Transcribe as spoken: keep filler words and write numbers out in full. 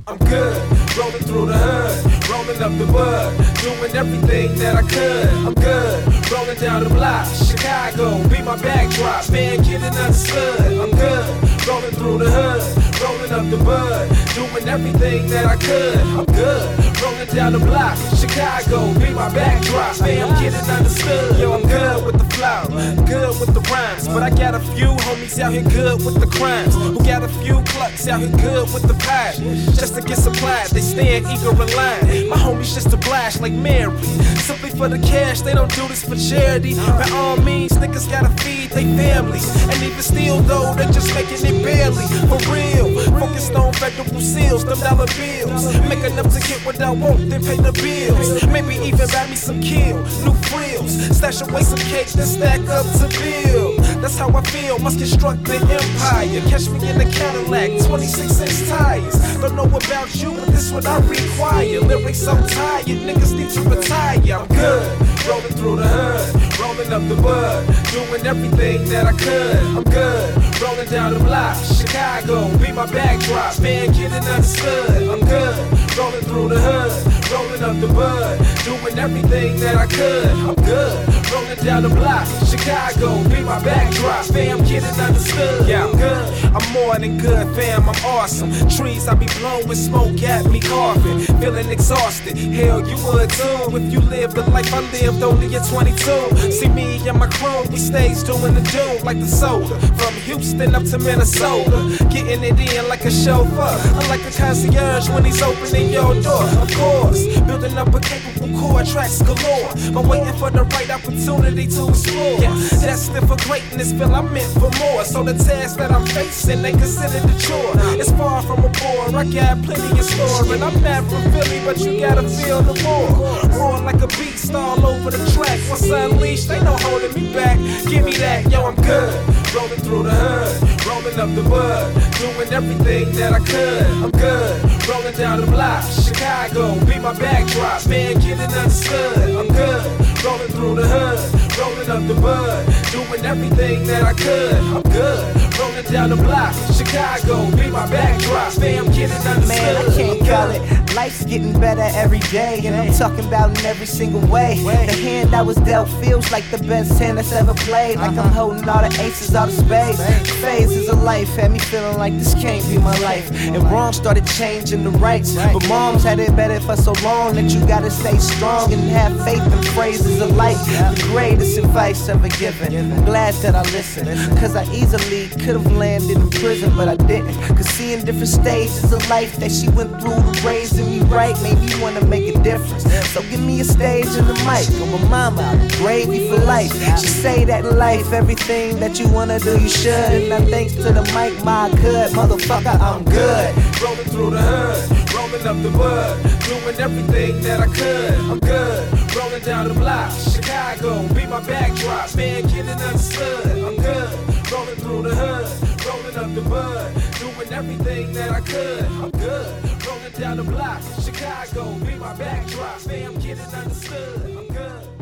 I'm good, rolling through the hood, rolling up the bud, doing everything that I could. I'm good, rolling down the block, Chicago, be my backdrop, man, getting understood. I'm good, rolling through the hood, rolling up the bud, doing everything that I could. I'm good, rolling down the block, Chicago, be my backdrop, man, I'm getting understood. Yo, I'm good with the flow, good with the rhymes, but I got a few homies out here good with the crimes, who got a few clucks out here good with the pie. Just to get supplied, they stand eager in line. My homies just a blast like Mary, simply for the cash, they don't do this for charity. By all means, niggas gotta feed their families, and even still though, they just making it barely. For real, focused on federal seals, them dollar bills, make enough to get what I want, then pay the bills. Maybe even buy me some kill, new frills, stash away some cakes, then stack up to bill. That's how I feel, must construct the empire. Catch me in the Cadillac, twenty-six inch tires. Don't know about you, but this what I require. Lyrics so tired, niggas need to retire. I'm good, rolling through the hood, rolling up the bud, doing everything that I could. I'm good, rolling down the block, Chicago, be my backdrop, man, getting understood. I'm good, rolling through the hood, rolling up the bud, doing everything that I could. I'm good, rolling down the block, Chicago, be my backdrop, fam, getting understood. Yeah, I'm good, I'm more than good, fam, I'm awesome. Trees I be blowing smoke at me coughing, feeling exhausted. Hell, you would too if you lived the life I lived only at twenty-two. See me and my crew, we stays doing the do like the soda, from Houston up to Minnesota, getting it in like a chauffeur, unlike a concierge when he's opening your door. Of course, building up a capable core, tracks galore, but waiting for the right opportunity to explore. Yeah, that's it for greatness, feel I'm meant for more. So the task that I'm facing, they consider the chore. It's far from a bore, I got plenty in store, and I'm not from Philly, but you gotta feel the roar. Roar like a beast all over the track. Once I unleash, they no holding me back. Give me that, yo, I'm good. Rolling through the hood, rolling up the bud, doing everything that I could. I'm good, rolling down the block, Chicago, be my backdrop, man, getting understood. I'm good, rolling through the hood, rolling up the bud, doing everything that I could. I'm good, rolling down the block, Chicago, be my backdrop, man, I'm getting understood. Man, I can't call it. Life's getting better every day, and I'm talking about in every single way. The hand I was dealt feels like the best hand that's ever played. Like I'm holding all the aces out of space. Phases of life had me feeling like this can't be my life. And wrong started changing the rights, but moms had it better for so long that you gotta stay strong and have faith in phrases of life. The greatest advice ever given. I'm glad that I listened, cause I easily could've landed in prison, but I didn't. Cause seeing different stages of life that she went through to raising me right made me wanna make a difference. So give me a stage and a mic, or my mama, I'll be gravy for life. She say that in life, everything that you wanna do, you should. And now thanks to the mic, my good motherfucker, I'm good. Rolling through the hood, rolling up the bud, doing everything that I could. I'm good, rolling down the block, Chicago, be my backdrop, man, getting understood. I'm good, rolling through the hood, rolling up the bud, doing everything that I could. I'm good, rolling down the block, Chicago, be my backdrop, man, I'm getting understood. I'm good.